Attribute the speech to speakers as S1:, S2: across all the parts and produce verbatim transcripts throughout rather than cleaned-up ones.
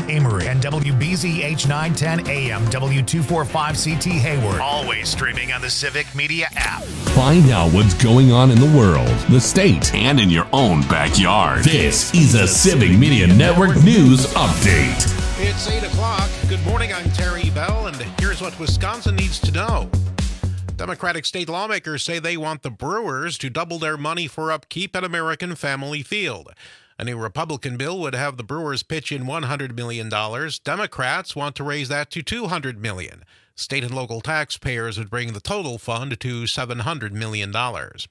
S1: Amory, and W B Z H nine ten A M, W two forty-five C T Hayward. Always streaming on the Civic Media app.
S2: Find out what's going on in the world, the state, and in your own backyard. This is a Civic Media Network News Update.
S3: It's eight o'clock. Good morning, I'm Terry Bell, and here's what Wisconsin needs to know. Democratic state lawmakers say they want the Brewers to double their money for upkeep at American Family Field. A new Republican bill would have the Brewers pitch in one hundred million dollars. Democrats want to raise that to two hundred million dollars. State and local taxpayers would bring the total fund to seven hundred million dollars.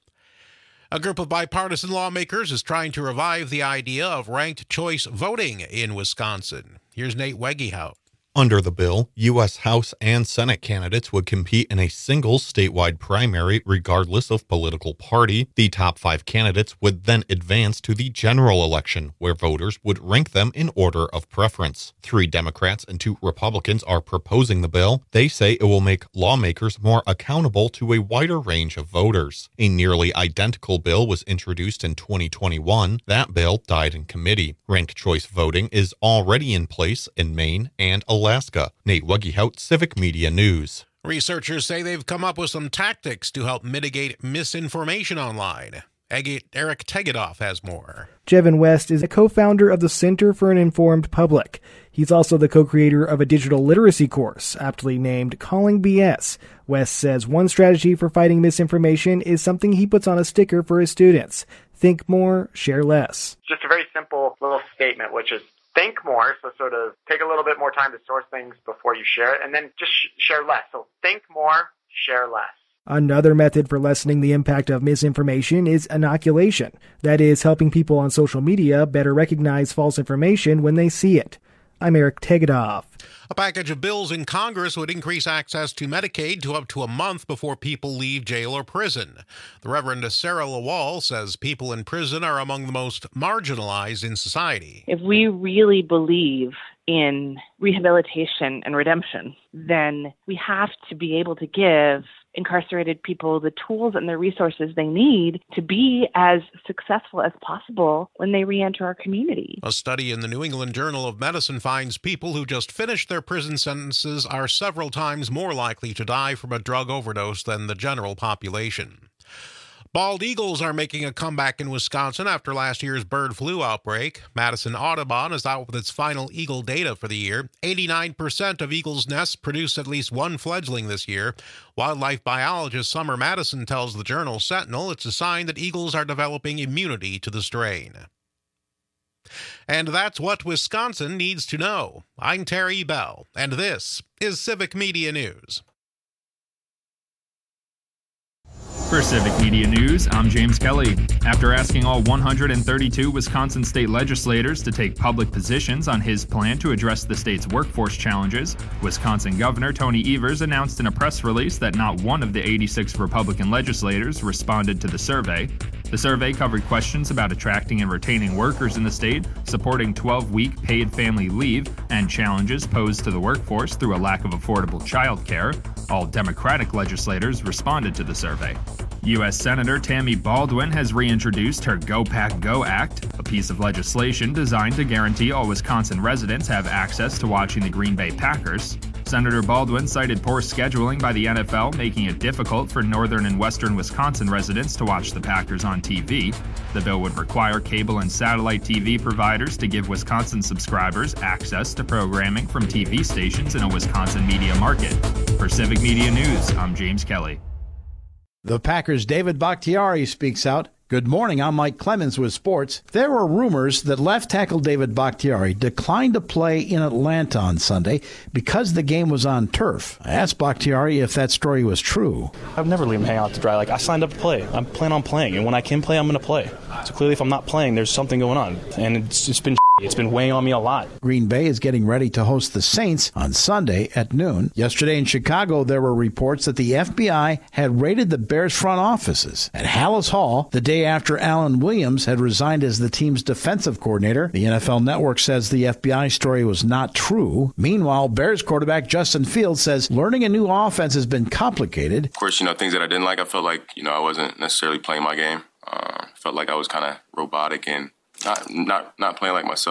S3: A group of bipartisan lawmakers is trying to revive the idea of ranked choice voting in Wisconsin. Here's Nate Wegehout.
S4: Under the bill, U S House and Senate candidates would compete in a single statewide primary regardless of political party. The top five candidates would then advance to the general election, where voters would rank them in order of preference. Three Democrats and two Republicans are proposing the bill. They say it will make lawmakers more accountable to a wider range of voters. A nearly identical bill was introduced in twenty twenty-one. That bill died in committee. Ranked choice voting is already in place in Maine and Alaska. Alaska. Nate Wegehout, Civic Media News.
S3: Researchers say they've come up with some tactics to help mitigate misinformation online. Eric Tegedoff has more.
S5: Jevin West is a co-founder of the Center for an Informed Public. He's also the co-creator of a digital literacy course, aptly named Calling B S. West says one strategy for fighting misinformation is something he puts on a sticker for his students. Think more, share less.
S6: Just a very simple little statement, which is think more, so sort of take a little bit more time to source things before you share it, and then just sh- share less. So think more, share less.
S5: Another method for lessening the impact of misinformation is inoculation. That is, helping people on social media better recognize false information when they see it. I'm Eric Tegedoff.
S3: A package of bills in Congress would increase access to Medicaid to up to a month before people leave jail or prison. The Reverend Sarah Lawal says people in prison are among the most marginalized in society.
S7: If we really believe in rehabilitation and redemption, then we have to be able to give incarcerated people the tools and the resources they need to be as successful as possible when they re-enter our community.
S3: A study in the New England Journal of Medicine finds people who just finished their prison sentences are several times more likely to die from a drug overdose than the general population. Bald eagles are making a comeback in Wisconsin after last year's bird flu outbreak. Madison Audubon is out with its final eagle data for the year. eighty-nine percent of eagles' nests produced at least one fledgling this year. Wildlife biologist Summer Madison tells the Journal Sentinel it's a sign that eagles are developing immunity to the strain. And that's what Wisconsin needs to know. I'm Terry Bell, and this is Civic Media News.
S8: For Civic Media News, I'm James Kelly. After asking all one hundred thirty-two Wisconsin state legislators to take public positions on his plan to address the state's workforce challenges, Wisconsin Governor Tony Evers announced in a press release that not one of the eighty-six Republican legislators responded to the survey. The survey covered questions about attracting and retaining workers in the state, supporting twelve-week paid family leave, and challenges posed to the workforce through a lack of affordable child care. All Democratic legislators responded to the survey. U S Senator Tammy Baldwin has reintroduced her Go Pack Go Act, a piece of legislation designed to guarantee all Wisconsin residents have access to watching the Green Bay Packers. Senator Baldwin cited poor scheduling by the N F L, making it difficult for northern and western Wisconsin residents to watch the Packers on T V. The bill would require cable and satellite T V providers to give Wisconsin subscribers access to programming from T V stations in a Wisconsin media market. For Civic Media News, I'm James Kelly.
S9: The Packers' David Bakhtiari speaks out. Good morning, I'm Mike Clemens with sports. There were rumors that left tackle David Bakhtiari declined to play in Atlanta on Sunday because the game was on turf. I asked Bakhtiari if that story was true.
S10: I've never leave him hang out to dry. Like, I signed up to play. I'm planning on playing, and when I can play, I'm going to play. So clearly, if I'm not playing, there's something going on, and it's just been it's been weighing on me a lot.
S9: Green Bay is getting ready to host the Saints on Sunday at noon. Yesterday in Chicago, there were reports that the F B I had raided the Bears front offices at Hallis Hall the day after Alan Williams had resigned as the team's defensive coordinator. The N F L Network says the F B I story was not true. Meanwhile, Bears quarterback Justin Fields says learning a new offense has been complicated.
S11: Of course, you know, things that I didn't like, I felt like, you know, I wasn't necessarily playing my game. Uh, felt like I was kind of robotic and not, not, not playing like myself.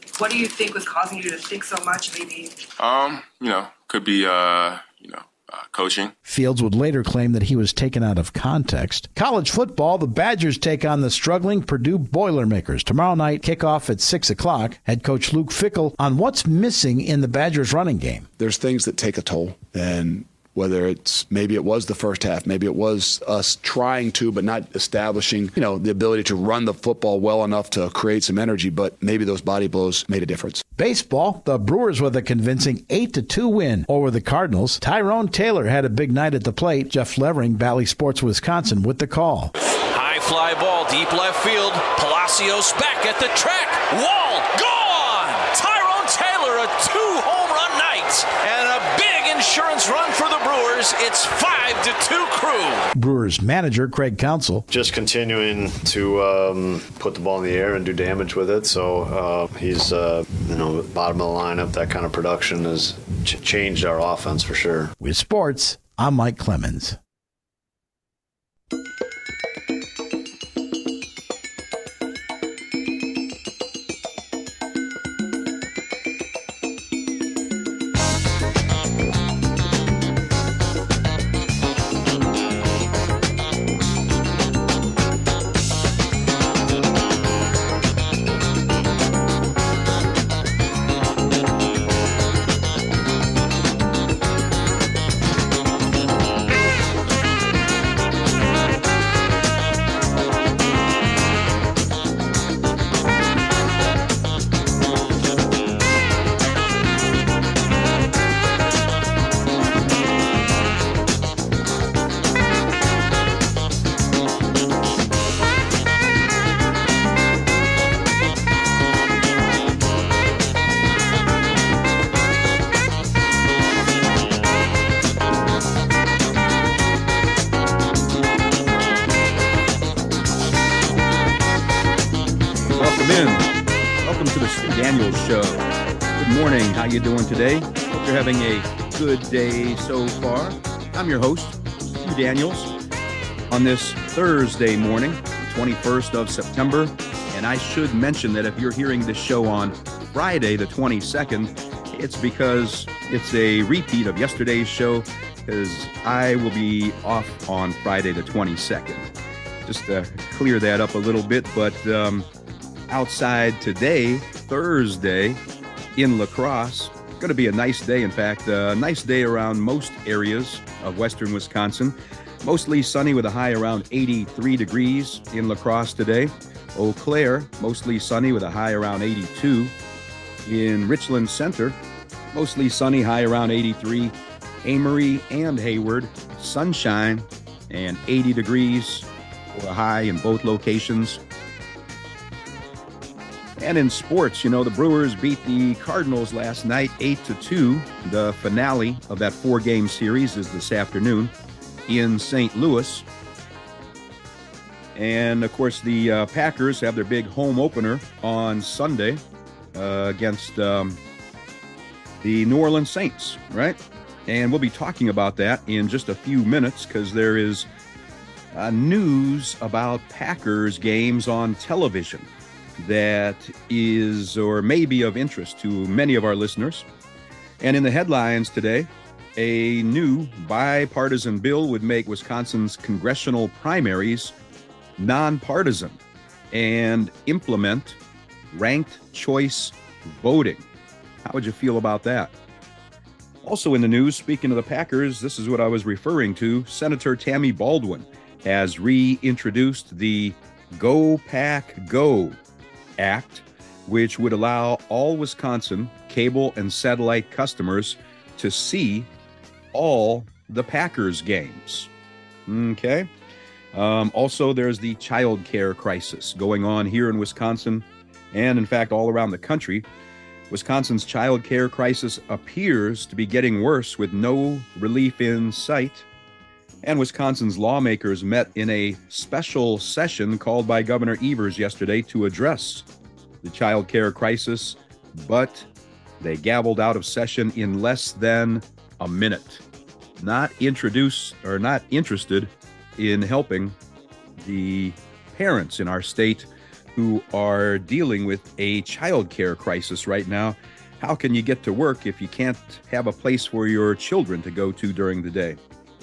S12: What do you think was causing you to think so much, maybe?
S11: Um, you know, could be, uh, you know, uh, coaching.
S9: Fields would later claim that he was taken out of context. College football, the Badgers take on the struggling Purdue Boilermakers. Tomorrow night, kickoff at six o'clock. Head coach Luke Fickell on what's missing in the Badgers running game.
S13: There's things that take a toll, and whether it's maybe it was the first half, maybe it was us trying to but not establishing, you know, the ability to run the football well enough to create some energy, but maybe those body blows made a difference.
S9: Baseball, the Brewers with a convincing eight to two win over the Cardinals. Tyrone Taylor had a big night at the plate. Jeff Levering, Valley Sports Wisconsin, with the call.
S14: High fly ball, deep left field. Palacios back at the track. Wall, gone! Tyrone Taylor, a two-home run night, and a big insurance run for the Brewers. It's five to two Crew.
S9: Brewers manager Craig Counsell.
S15: Just continuing to um, put the ball in the air and do damage with it. So uh, he's, uh, you know, bottom of the lineup. That kind of production has ch- changed our offense for sure.
S9: With sports, I'm Mike Clemens.
S16: How you doing today? Hope you're having a good day so far. I'm your host, Stu Daniels, on this Thursday morning, twenty-first of September. And I should mention that if you're hearing this show on Friday, the twenty-second, it's because it's a repeat of yesterday's show, because I will be off on Friday, the twenty-second. Just to clear that up a little bit, but um, outside today, Thursday, in La Crosse, going to be a nice day. In fact, a nice day around most areas of western Wisconsin. Mostly sunny with a high around eighty-three degrees in La Crosse today. Eau Claire, mostly sunny with a high around eighty-two. In Richland Center, mostly sunny, high around eighty-three. Amory and Hayward, sunshine and eighty degrees for a high in both locations. And in sports, you know, the Brewers beat the Cardinals last night eight to two. The finale of that four-game series is this afternoon in Saint Louis. And, of course, the uh, Packers have their big home opener on Sunday uh, against um, the New Orleans Saints, right? And we'll be talking about that in just a few minutes, because there is uh, news about Packers games on television that is or may be of interest to many of our listeners. And in the headlines today, a new bipartisan bill would make Wisconsin's congressional primaries nonpartisan and implement ranked choice voting. How would you feel about that? Also in the news, speaking of the Packers, this is what I was referring to. Senator Tammy Baldwin has reintroduced the Go Pack Go Act, which would allow all Wisconsin cable and satellite customers to see all the Packers games. Okay. Um, also, there's the child care crisis going on here in Wisconsin and, in fact, all around the country. Wisconsin's child care crisis appears to be getting worse with no relief in sight. And Wisconsin's lawmakers met in a special session called by Governor Evers yesterday to address the child care crisis, but they gavelled out of session in less than a minute. Not introduced or not interested in helping the parents in our state who are dealing with a child care crisis right now. How can you get to work if you can't have a place for your children to go to during the day?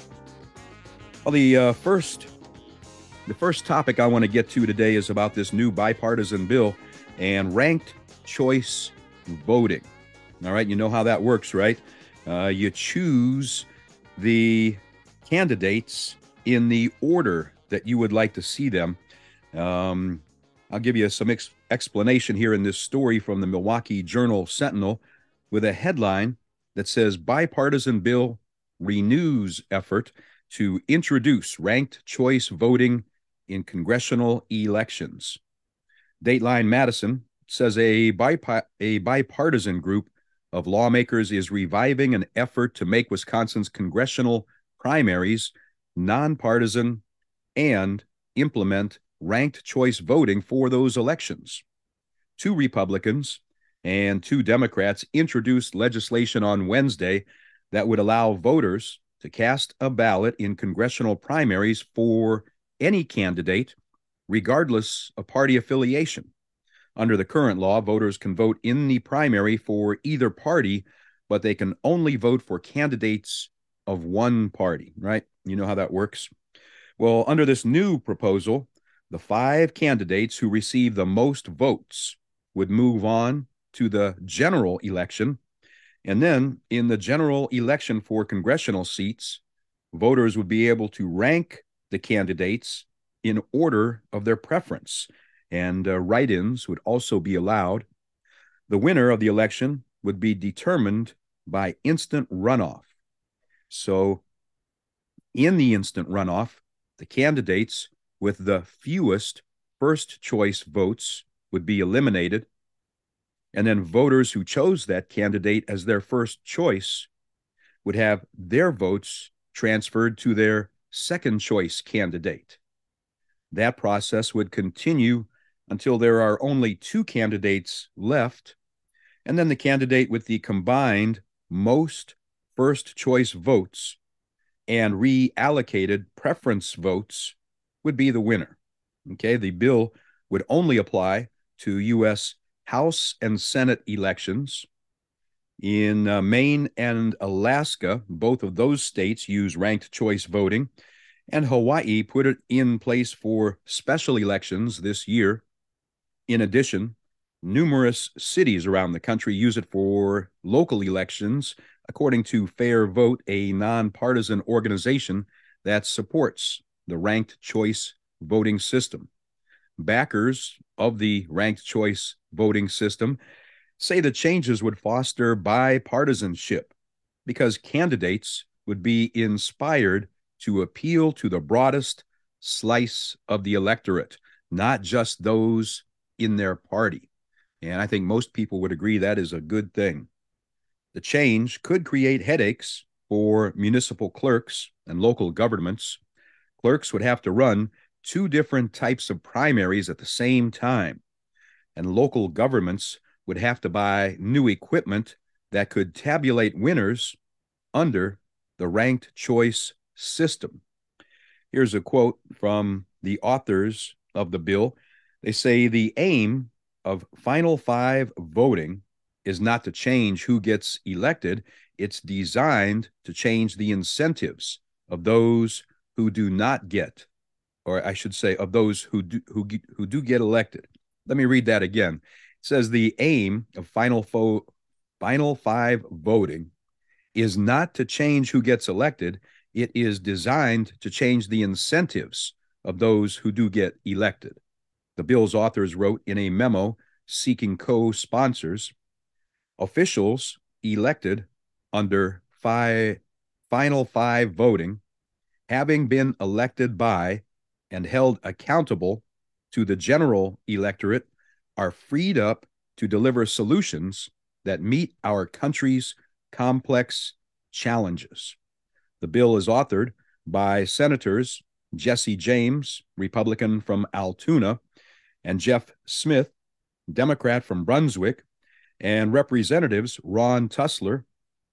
S16: Well, the uh, first the first topic I want to get to today is about this new bipartisan bill and ranked choice voting. All right, you know how that works, right? Uh, you choose the candidates in the order that you would like to see them. Um, I'll give you some ex- explanation here in this story from the Milwaukee Journal Sentinel with a headline that says bipartisan bill renews effort to introduce ranked choice voting in congressional elections. Dateline Madison says a, bipa- a bipartisan group of lawmakers is reviving an effort to make Wisconsin's congressional primaries nonpartisan and implement ranked choice voting for those elections. Two Republicans and two Democrats introduced legislation on Wednesday that would allow voters to cast a ballot in congressional primaries for any candidate, regardless of party affiliation. Under the current law, voters can vote in the primary for either party, but they can only vote for candidates of one party, right? You know how that works. Well, under this new proposal, the five candidates who receive the most votes would move on to the general election. And then in the general election for congressional seats, voters would be able to rank the candidates in order of their preference, and uh, write-ins would also be allowed. The winner of the election would be determined by instant runoff. So in the instant runoff, the candidates with the fewest first choice votes would be eliminated, and then voters who chose that candidate as their first choice would have their votes transferred to their second choice candidate. That process would continue until there are only two candidates left, and then the candidate with the combined most first choice votes and reallocated preference votes would be the winner. Okay, the bill would only apply to U S House and Senate elections. In uh, Maine and Alaska, both of those states use ranked choice voting, and Hawaii put it in place for special elections this year. In addition, numerous cities around the country use it for local elections, according to Fair Vote, a nonpartisan organization that supports the ranked choice voting system. Backers of the ranked choice voting system say the changes would foster bipartisanship because candidates would be inspired to appeal to the broadest slice of the electorate, not just those in their party. And I think most people would agree that is a good thing. The change could create headaches for municipal clerks and local governments. Clerks would have to run two different types of primaries at the same time, and local governments would have to buy new equipment that could tabulate winners under the ranked choice system. Here's a quote from the authors of the bill. They say the aim of Final Five voting is not to change who gets elected. It's designed to change the incentives of those who do not get, or I should say, of those who do, who, who do get elected. Let me read that again. It says the aim of Final, fo- Final Five voting is not to change who gets elected. It is designed to change the incentives of those who do get elected. The bill's authors wrote in a memo seeking co-sponsors. Officials elected under five, Final Five voting, having been elected by and held accountable to the general electorate, are freed up to deliver solutions that meet our country's complex challenges. The bill is authored by Senators Jesse James, Republican from Altoona, and Jeff Smith, Democrat from Brunswick, and Representatives Ron Tussler,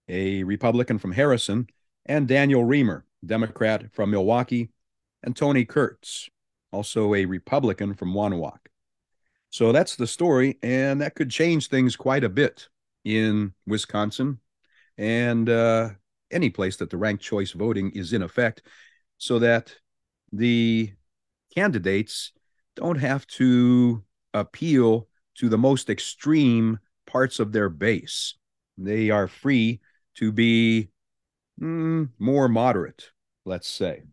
S16: a Republican from Harrison, and Daniel Reamer, Democrat from Milwaukee, and Tony Kurtz, also a Republican from Wonewoc. So that's the story, and that could change things quite a bit in Wisconsin and uh, any place that the ranked choice voting is in effect, so that the candidates don't have to appeal to the most extreme parts of their base. They are free to be mm, more moderate, let's say.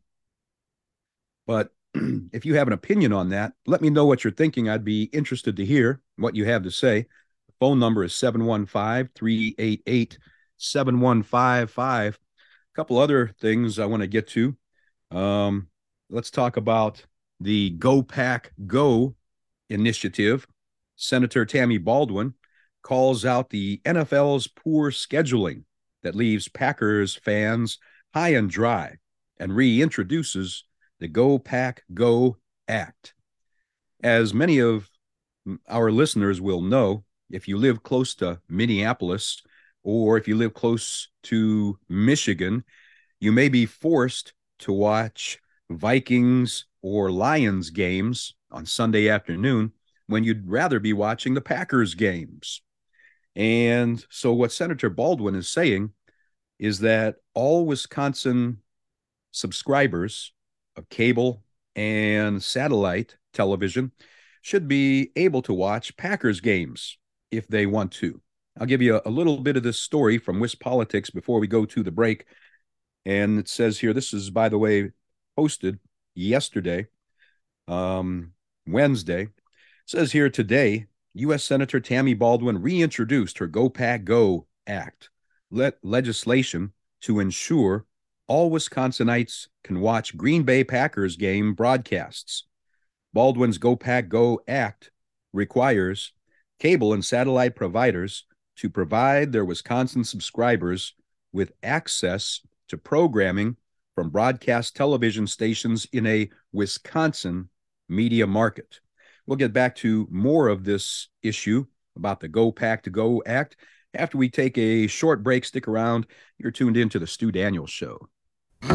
S16: But if you have an opinion on that, let me know what you're thinking. I'd be interested to hear what you have to say. The phone number is seven one five, three eight eight, seven one five five. A couple other things I want to get to. Um, let's talk about the Go Pack Go initiative. Senator Tammy Baldwin calls out the N F L's poor scheduling that leaves Packers fans high and dry and reintroduces the Go Pack Go Act. As many of our listeners will know, if you live close to Minneapolis or if you live close to Michigan, you may be forced to watch Vikings or Lions games on Sunday afternoon when you'd rather be watching the Packers games. And so what Senator Baldwin is saying is that all Wisconsin subscribers of cable and satellite television should be able to watch Packers games if they want to. I'll give you a, a little bit of this story from WisPolitics before we go to the break. And it says here, this is, by the way, posted yesterday, um, Wednesday. It says here today, U S Senator Tammy Baldwin reintroduced her Go Pack Go Act, le- legislation to ensure all Wisconsinites can watch Green Bay Packers game broadcasts. Baldwin's Go Pack Go Act requires cable and satellite providers to provide their Wisconsin subscribers with access to programming from broadcast television stations in a Wisconsin media market. We'll get back to more of this issue about the Go Pack to Go Act after we take a short break. Stick around. You're tuned in to the Stu Daniels Show.
S17: You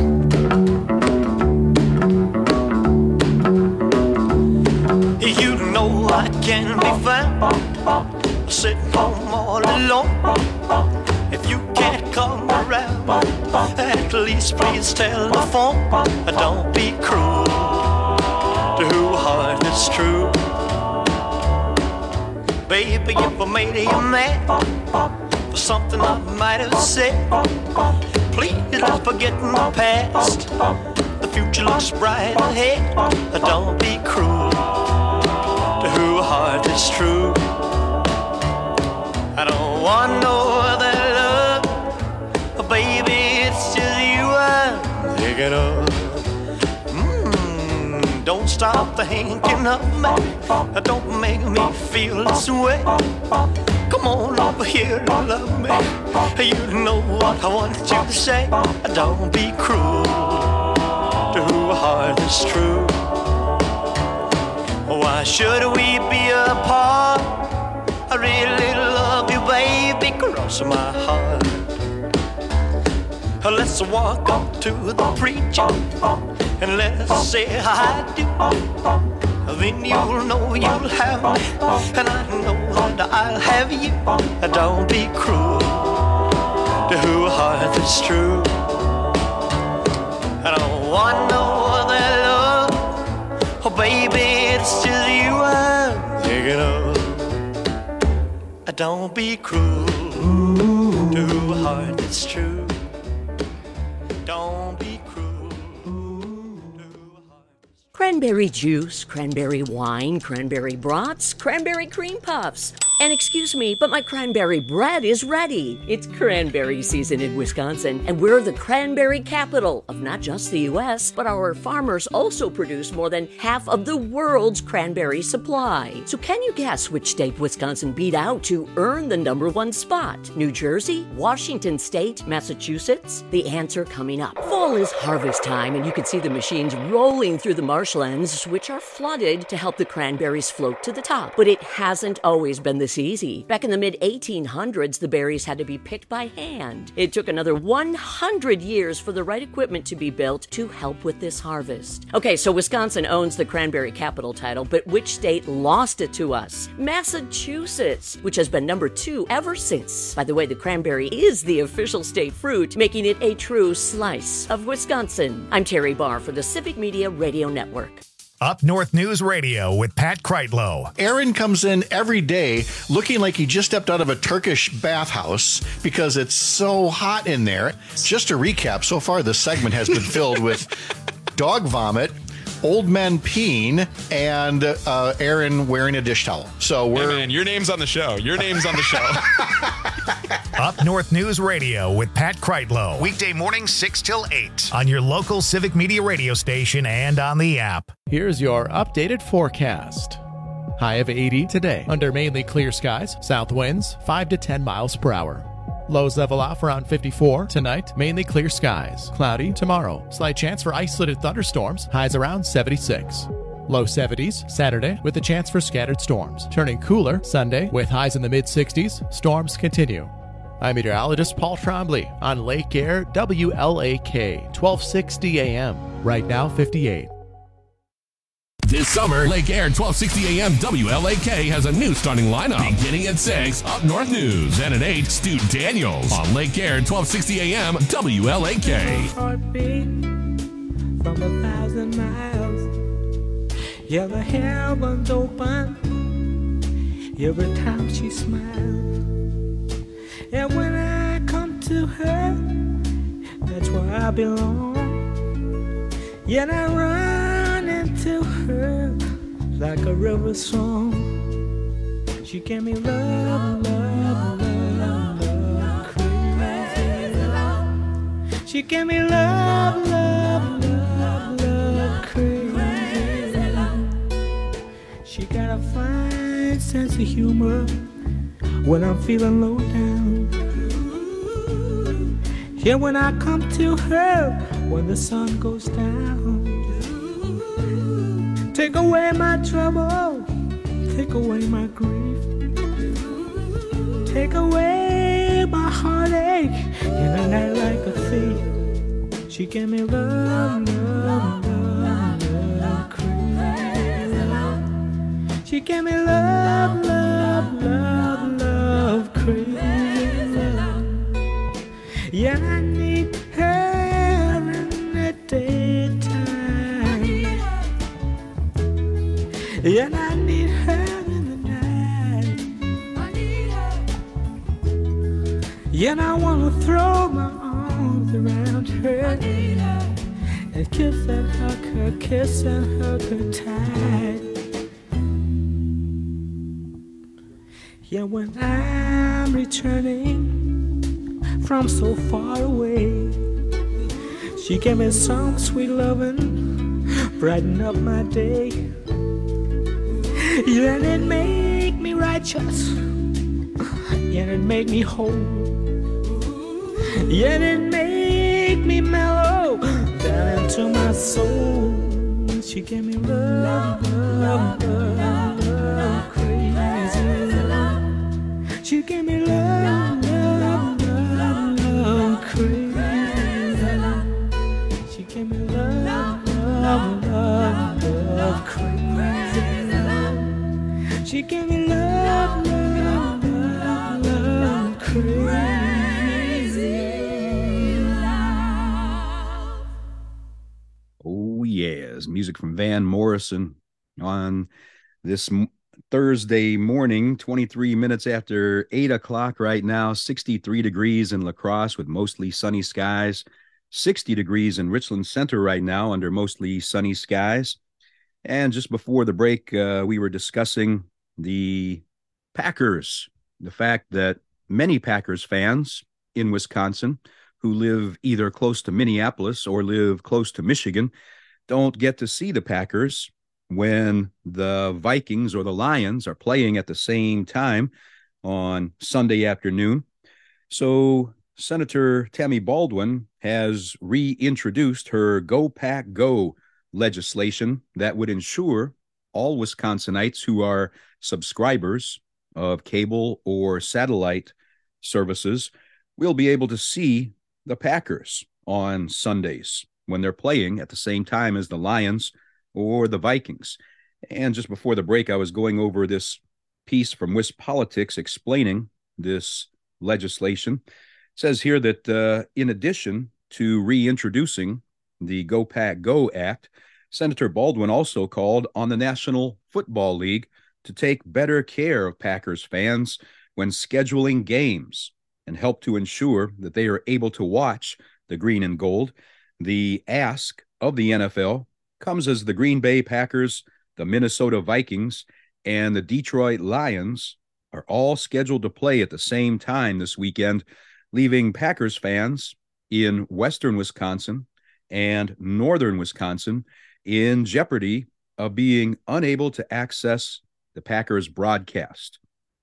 S17: know I can be found sitting home all alone. If you can't come around, at least please telephone. Don't be cruel to who heart is true. Baby, if I made you mad for something I might have said, please don't forget the past. The future looks bright ahead. Don't be cruel to who heart is true. I don't want no other love, baby, it's just you I'm thinking of. Mm, don't stop thinking of me. Don't make me feel this way. Come on over here and love me. You know what I want you to say. Don't be cruel to who heart is true. Why should we be apart? I really love you, baby, cross my heart. Let's walk up to the preacher and let's say I do. Then you'll know you'll have me, and I know that I'll have you. Don't be cruel to who heart is true. I don't want no other love, oh baby, it's just you I'm thinking of. Don't be cruel to who heart is true. Don't be cruel to heart.
S18: Cranberry juice, cranberry wine, cranberry brats, cranberry cream puffs. And excuse me, but my cranberry bread is ready. It's cranberry season in Wisconsin, and we're the cranberry capital of not just the U S, but our farmers also produce more than half of the world's cranberry supply. So can you guess which state Wisconsin beat out to earn the number one spot? New Jersey? Washington State? Massachusetts? The answer coming up. Fall is harvest time, and you can see the machines rolling through the marshlands, which are flooded to help the cranberries float to the top. But it hasn't always been this this easy. Back in the mid eighteen hundreds, the berries had to be picked by hand. It took another one hundred years for the right equipment to be built to help with this harvest. Okay, so Wisconsin owns the cranberry capital title, but which state lost it to us? Massachusetts, which has been number two ever since. By the way, the cranberry is the official state fruit, making it a true slice of Wisconsin. I'm Terry Barr for the Civic Media Radio Network.
S1: Up North News Radio with Pat Kreitlow.
S19: Aaron comes in every day looking like he just stepped out of a Turkish bathhouse because it's so hot in there. Just to recap, so far this segment has been filled with dog vomit, old men peeing, and uh, Aaron wearing a dish towel. So we're...
S20: Hey man, your name's on the show. Your name's on the show.
S1: Up North News Radio with Pat Kreitlow. Weekday morning, six till eight. On your local Civic Media radio station and on the app.
S21: Here's your updated forecast. High of eighty today. Under mainly clear skies. South winds five to ten miles per hour. Lows level off around fifty-four. Tonight, mainly clear skies. Cloudy tomorrow. Slight chance for isolated thunderstorms. Highs around seventy-six. Low seventies Saturday with a chance for scattered storms. Turning cooler Sunday with highs in the mid-sixties. Storms continue. I'm meteorologist Paul Trombley on Lake Air W L A K, twelve sixty A M. Right now, fifty-eight.
S2: This summer, Lake Air twelve sixty A M W L A K has a new starting lineup. Beginning at six, Up North News. And at eight, Stu Daniels on Lake Air twelve sixty A M W L A K.
S22: Heartbeat from a thousand miles. Yeah, the heavens open every time she smiles. And when I come to her, that's where I belong. Yet I run into her like a river song. She gave me love, love, love, love, crazy love. She gave me love, love, love, love, crazy love. She got a fine sense of humor when I'm feeling low down. Yeah, when I come to her when the sun goes down. Take away my trouble, take away my grief, take away my heartache in a night like a thief. She gave me love, love, love, love, crazy love. She gave me love, love, love, love, crazy love. Yeah, I need her in the daytime. Yeah, I need her in the night. I need her. Yeah, I wanna throw my arms around her. I need her. And kiss and hug her, kiss and hug her tight. Yeah, when I'm returning from so far away, she gave me some sweet loving, brighten up my day. Yeah, and it make me righteous, yeah, it make me whole, yeah, it make me mellow down into my soul. She gave me love, love, love, love, crazy love. She gave me love, love, love, love, crazy love. She gave me love, love, love, love, crazy love. She gave me love, love, love, love, crazy love.
S16: Oh, yes. Music from Van Morrison on this m- Thursday morning, twenty-three minutes after eight o'clock right now, sixty-three degrees in La Crosse with mostly sunny skies, sixty degrees in Richland Center right now under mostly sunny skies. And just before the break, uh, we were discussing the Packers, the fact that many Packers fans in Wisconsin who live either close to Minneapolis or live close to Michigan don't get to see the Packers when the Vikings or the Lions are playing at the same time on Sunday afternoon. So Senator Tammy Baldwin has reintroduced her Go Pack Go legislation that would ensure all Wisconsinites who are subscribers of cable or satellite services, we'll be able to see the Packers on Sundays when they're playing at the same time as the Lions or the Vikings. And just before the break, I was going over this piece from WisPolitics explaining this legislation. It says here that uh, in addition to reintroducing the Go Pack Go Act, Senator Baldwin also called on the National Football League to take better care of Packers fans when scheduling games and help to ensure that they are able to watch the green and gold. The ask of the N F L comes as the Green Bay Packers, the Minnesota Vikings, and the Detroit Lions are all scheduled to play at the same time this weekend, leaving Packers fans in western Wisconsin and northern Wisconsin in jeopardy of being unable to access the Packers broadcast.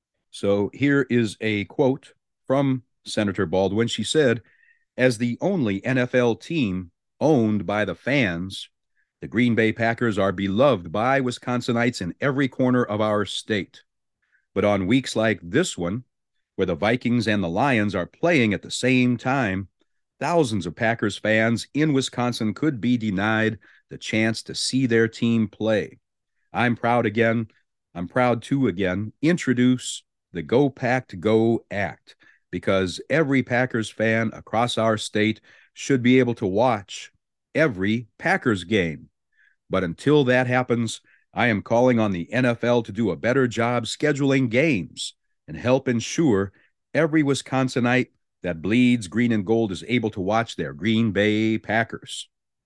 S16: So here is a quote from Senator Baldwin. She said, "As the only N F L team owned by the fans, the Green Bay Packers are beloved by Wisconsinites in every corner of our state. But on weeks like this one, where the Vikings and the Lions are playing at the same time, thousands of Packers fans in Wisconsin could be denied the chance to see their team play. I'm proud again, I'm proud to again introduce the Go Pack Go Act, because every Packers fan across our state should be able to watch every Packers game. But until that happens, I am calling on the N F L to do a better job scheduling games and help ensure every Wisconsinite that bleeds green and gold is able to watch their Green Bay Packers."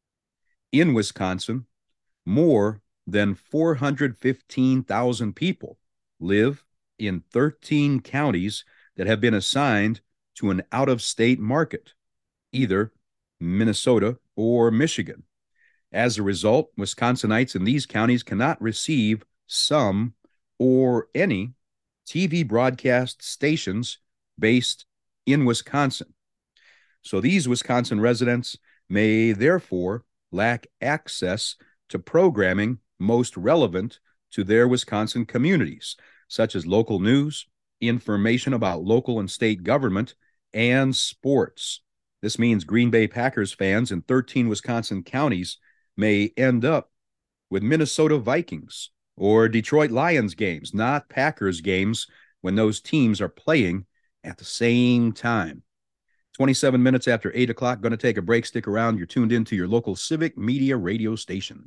S16: In Wisconsin, more than four hundred fifteen thousand people live in thirteen counties that have been assigned to an out-of-state market, either Minnesota or Michigan. As a result, Wisconsinites in these counties cannot receive some or any T V broadcast stations based in Wisconsin. So these Wisconsin residents may therefore lack access to programming most relevant to their Wisconsin communities, such as local news, information about local and state government, and sports. This means Green Bay Packers fans in thirteen Wisconsin counties may end up with Minnesota Vikings or Detroit Lions games, not Packers games, when those teams are playing at the same time. twenty-seven minutes after eight o'clock, going to take a break. Stick around. You're tuned into your local civic media radio station.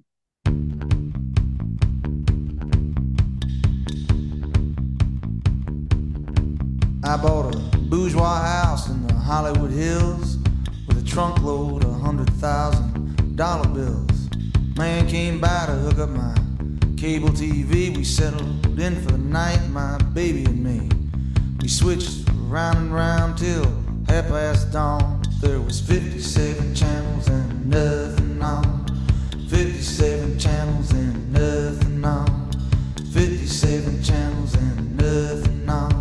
S4: I bought a bourgeois house in the Hollywood Hills with a trunk load of one hundred thousand dollar bills. Man came by to hook up my cable T V. We settled in for the night, my baby and me. We switched round and round till half past dawn. There was fifty-seven channels and nothing on. fifty-seven channels and nothing on. fifty-seven channels and nothing on.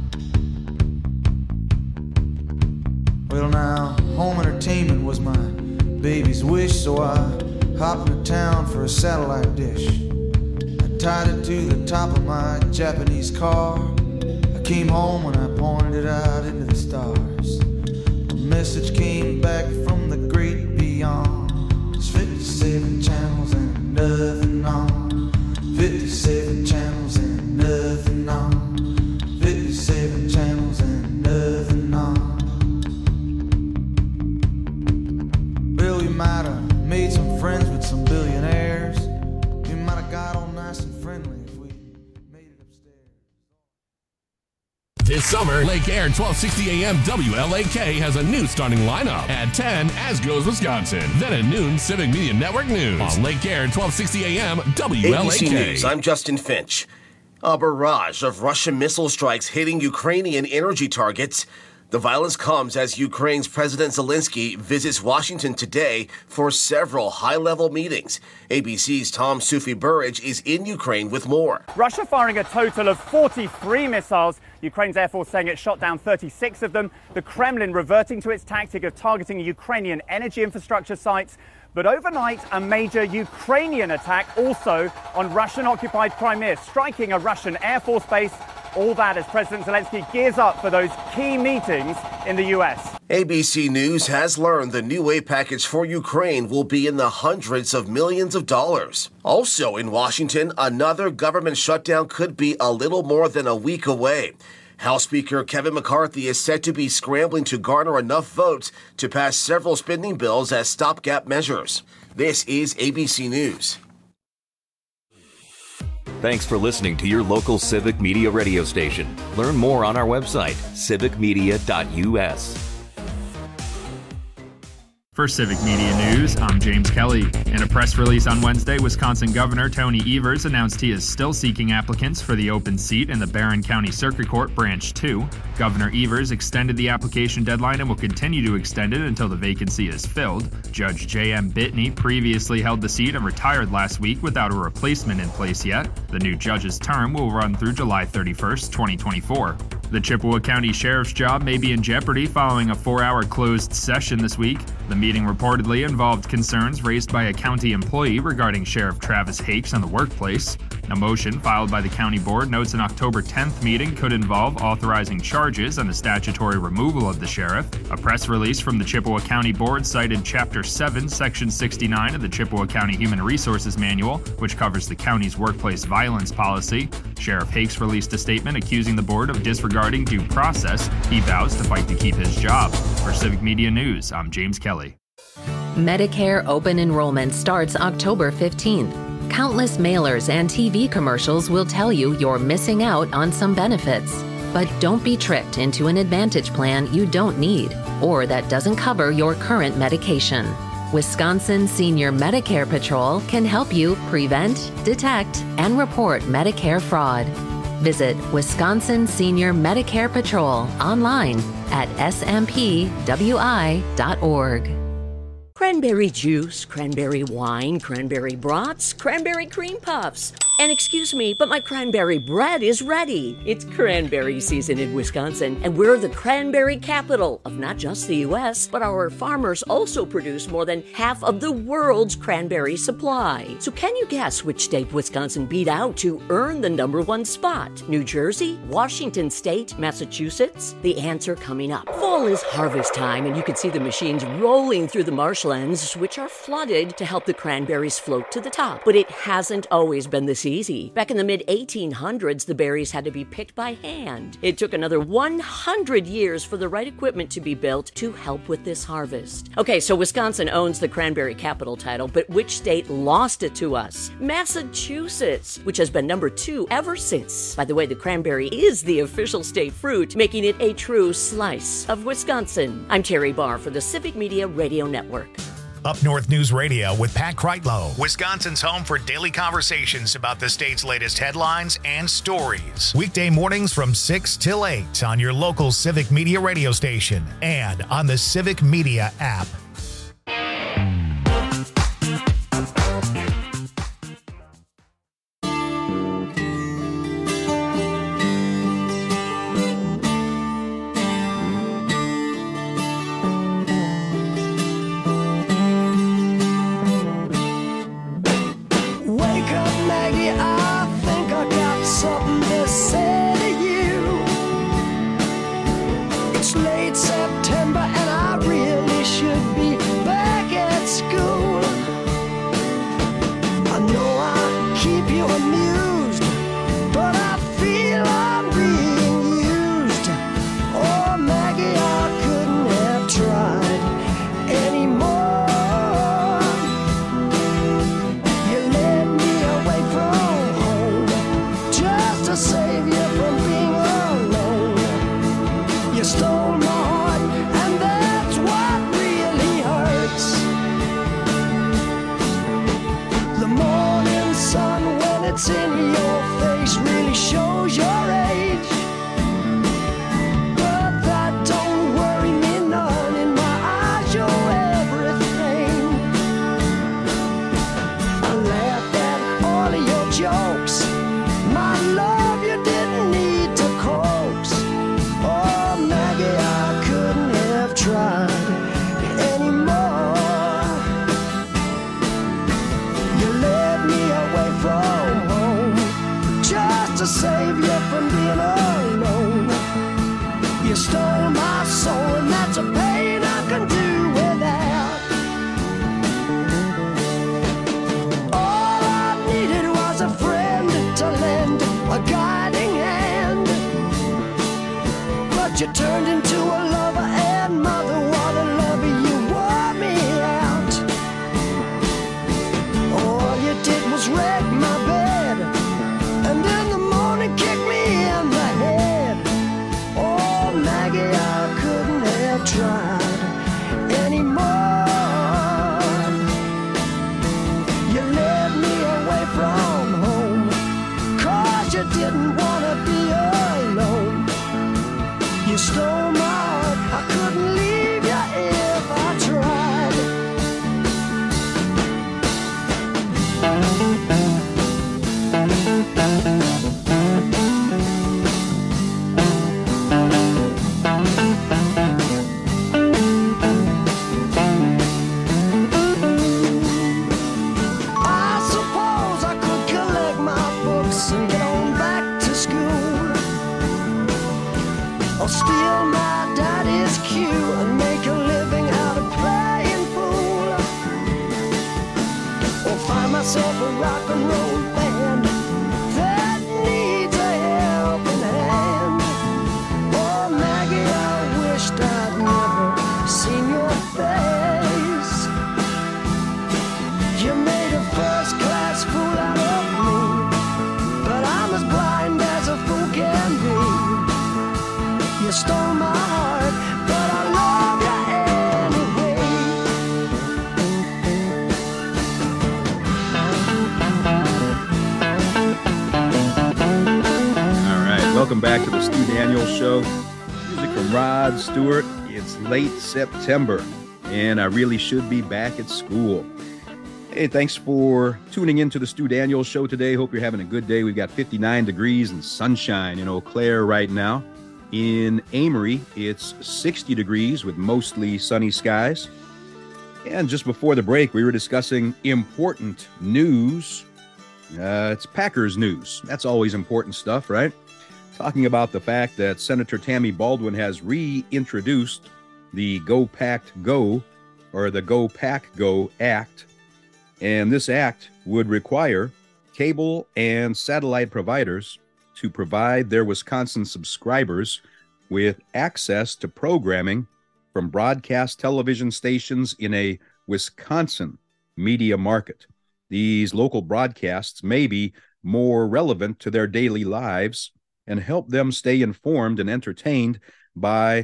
S4: Well now, home entertainment was my baby's wish, so I hopped into town for a satellite dish. I tied it to the top of my Japanese car. I came home and I pointed it out into the stars. A message came back from the great beyond. There's fifty-seven channels and nothing on. fifty-seven channels and nothing on. fifty-seven channels and nothing on. Well, we might have made some friends with some billionaires. We might have got all nice and friendly if we made it upstairs.
S2: This summer, Lake Air twelve sixty A M W L A K has a new starting lineup. At ten, As Goes Wisconsin. Then at noon, Civic Media Network News. On Lake Air twelve sixty A M W L A K.
S6: A B C News, I'm Justin Finch. A barrage of Russian missile strikes hitting Ukrainian energy targets. The violence comes as Ukraine's President Zelensky visits Washington today for several high-level meetings. A B C's Tom Sufi Burridge is in Ukraine with more.
S23: Russia firing a total of forty-three missiles. Ukraine's Air Force saying it shot down thirty-six of them. The Kremlin reverting to its tactic of targeting Ukrainian energy infrastructure sites. But overnight, a major Ukrainian attack also on Russian-occupied Crimea, striking a Russian Air Force base All that as President Zelensky gears up for those key meetings in the U S.
S6: A B C News has learned the new aid package for Ukraine will be in the hundreds of millions of dollars. Also in Washington, another government shutdown could be a little more than a week away. House Speaker Kevin McCarthy is said to be scrambling to garner enough votes to pass several spending bills as stopgap measures. This is A B C News.
S3: Thanks for listening to your local Civic Media radio station. Learn more on our website, civic media dot u s.
S8: For Civic Media News, I'm James Kelly. In a press release on Wednesday, Wisconsin Governor Tony Evers announced he is still seeking applicants for the open seat in the Barron County Circuit Court Branch two. Governor Evers extended the application deadline and will continue to extend it until the vacancy is filled. Judge J M Bitney previously held the seat and retired last week without a replacement in place yet. The new judge's term will run through July thirty-first, twenty twenty-four. The Chippewa County Sheriff's job may be in jeopardy following a four-hour closed session this week. The meeting reportedly involved concerns raised by a county employee regarding Sheriff Travis Hakes and the workplace. A motion filed by the county board notes an October tenth meeting could involve authorizing charges and the statutory removal of the sheriff. A press release from the Chippewa County Board cited Chapter seven, Section sixty-nine of the Chippewa County Human Resources Manual, which covers the county's workplace violence policy. Sheriff Hakes released a statement accusing the board of disregarding due process. He vows to fight to keep his job. For Civic Media News, I'm James Kelly.
S5: Medicare open enrollment starts October fifteenth. Countless mailers and T V commercials will tell you you're missing out on some benefits. But don't be tricked into an Advantage plan you don't need or that doesn't cover your current medication. Wisconsin Senior Medicare Patrol can help you prevent, detect, and report Medicare fraud. Visit Wisconsin Senior Medicare Patrol online at s m p w i dot org.
S18: Cranberry juice, cranberry wine, cranberry brats, cranberry cream puffs. And excuse me, but my cranberry bread is ready. It's cranberry season in Wisconsin, and we're the cranberry capital of not just the U S, but our farmers also produce more than half of the world's cranberry supply. So can you guess which state Wisconsin beat out to earn the number one spot? New Jersey, Washington State, Massachusetts? The answer coming up. Fall is harvest time, and you can see the machines rolling through the marshlands, which are flooded to help the cranberries float to the top. But it hasn't always been this easy. Back in the mid eighteen hundreds, the berries had to be picked by hand. It took another one hundred years for the right equipment to be built to help with this harvest. Okay, so Wisconsin owns the cranberry capital title, but which state lost it to us? Massachusetts, which has been number two ever since. By the way, the cranberry is the official state fruit, making it a true slice of Wisconsin. I'm Terry Barr for the Civic Media Radio Network.
S1: Up North News Radio with Pat Kreitlow, Wisconsin's home for daily conversations about the state's latest headlines and stories. Weekday mornings from six till eight on your local Civic Media radio station and on the Civic Media app.
S7: But that don't worry me none. In my
S22: I tried anymore. You led me away from home, 'cause you didn't want to be alone. You stole my heart, I couldn't leave you if I tried. I suppose I could collect my books and get on back to school, or steal my daddy's cue and make a living out of playing fool, or find myself a rock and roll band that needs a helping hand. Oh Maggie, I wished I'd never seen your face. You made a first class fool out of me, but I'm as blind as a fool can be. You stole my heart, but I love you
S16: All right, welcome back to the Stu Daniels Show. Music from Rod Stewart. It's late September, and I really should be back at school. Hey, thanks for tuning in to the Stu Daniels Show today. Hope you're having a good day. We've got fifty-nine degrees and sunshine in Eau Claire right now. In Amory, it's sixty degrees with mostly sunny skies. And just before the break, we were discussing important news. Uh, it's Packers news. That's always important stuff, right? Talking about the fact that Senator Tammy Baldwin has reintroduced the Go Pack Go, or the Go Pack Go Act. And this act would require cable and satellite providers to provide their Wisconsin subscribers with access to programming from broadcast television stations in a Wisconsin media market. These local broadcasts may be more relevant to their daily lives and help them stay informed and entertained by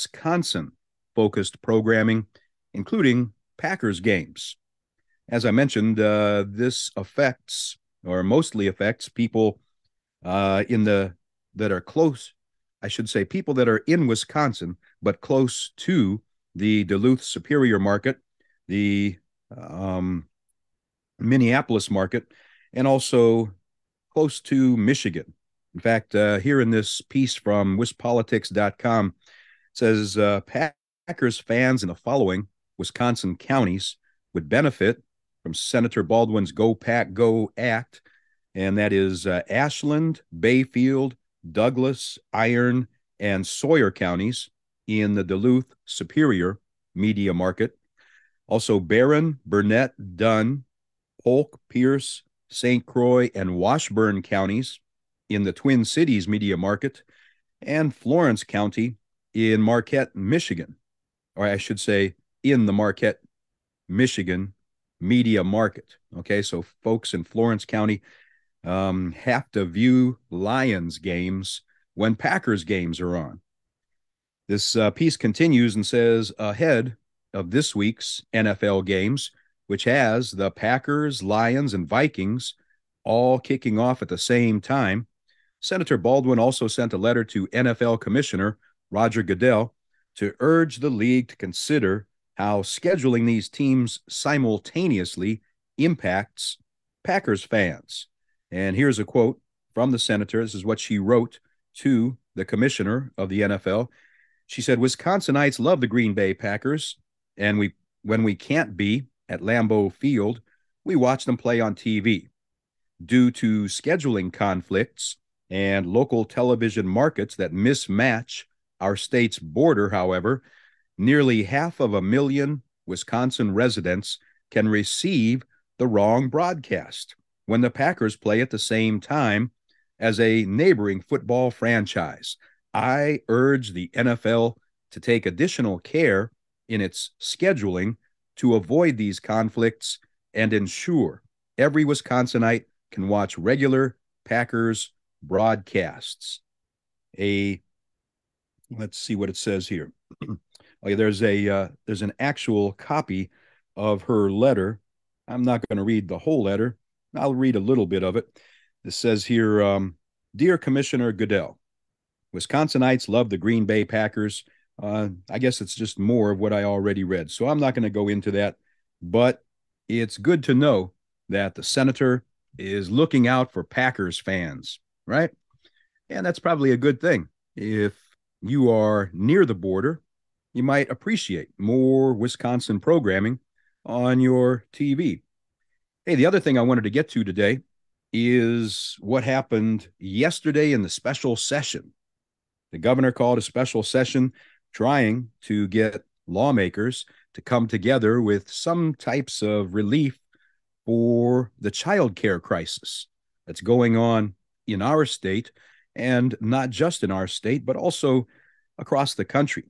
S16: Wisconsin-focused programming, including Packers games. As I mentioned, uh, this affects, or mostly affects, people uh, in the that are close, I should say, people that are in Wisconsin, but close to the Duluth Superior market, the um, Minneapolis market, and also close to Michigan. In fact, uh, here in this piece from wis politics dot com, it says uh, Packers fans in the following Wisconsin counties would benefit from Senator Baldwin's Go Pack Go Act, and that is uh, Ashland, Bayfield, Douglas, Iron, and Sawyer counties in the Duluth Superior media market. Also Barron, Burnett, Dunn, Polk, Pierce, Saint Croix, and Washburn counties in the Twin Cities media market, and Florence County in Marquette, Michigan, or I should say in the Marquette, Michigan media market. Okay, so folks in Florence County um, have to view Lions games when Packers games are on. This uh, piece continues and says, ahead of this week's N F L games, which has the Packers, Lions, and Vikings all kicking off at the same time, Senator Baldwin also sent a letter to N F L Commissioner Roger Goodell to urge the league to consider how scheduling these teams simultaneously impacts Packers fans. And here's a quote from the senator. This is what she wrote to the commissioner of the N F L. She said, Wisconsinites love the Green Bay Packers, and we when we can't be at Lambeau Field, we watch them play on T V. Due to scheduling conflicts and local television markets that mismatch our state's border, however, nearly half of a million Wisconsin residents can receive the wrong broadcast when the Packers play at the same time as a neighboring football franchise. I urge the N F L to take additional care in its scheduling to avoid these conflicts and ensure every Wisconsinite can watch regular Packers broadcasts. A, let's see what it says here. Oh, yeah, there's a uh, there's an actual copy of her letter. I'm not going to read the whole letter. I'll read a little bit of it. It says here, um, Dear Commissioner Goodell, Wisconsinites love the Green Bay Packers. Uh, I guess it's just more of what I already read, so I'm not going to go into that. But it's good to know that the senator is looking out for Packers fans, right? And that's probably a good thing. If you are near the border, you might appreciate more Wisconsin programming on your T V. Hey, the other thing I wanted to get to today is what happened yesterday in the special session. The governor called a special session trying to get lawmakers to come together with some types of relief for the child care crisis that's going on in our state, and not just in our state, but also across the country.